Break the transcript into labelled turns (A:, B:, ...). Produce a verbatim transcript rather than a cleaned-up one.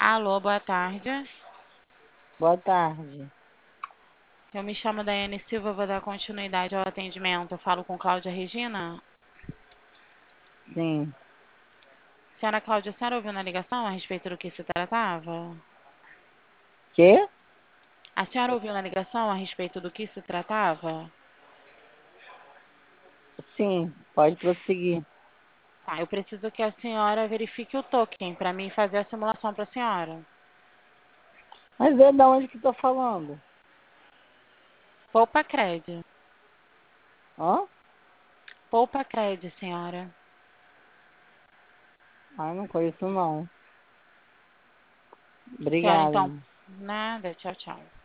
A: Alô, boa tarde.
B: Boa tarde.
A: Eu me chamo Daiane Silva, vou dar continuidade ao atendimento. Eu falo com Cláudia Regina.
B: Sim.
A: Senhora Cláudia, a senhora ouviu na ligação a respeito do que se tratava?
B: Quê?
A: A senhora ouviu na ligação a respeito do que se tratava?
B: Sim, pode prosseguir.
A: Tá, eu preciso que a senhora verifique o token para mim fazer a simulação para a senhora.
B: Mas é da onde que tá falando?
A: Poupa Cred.
B: Hã?
A: Poupa Cred, senhora.
B: Ah, não conheço não.
A: Senhora,
B: Obrigada.
A: então, nada. Tchau, tchau.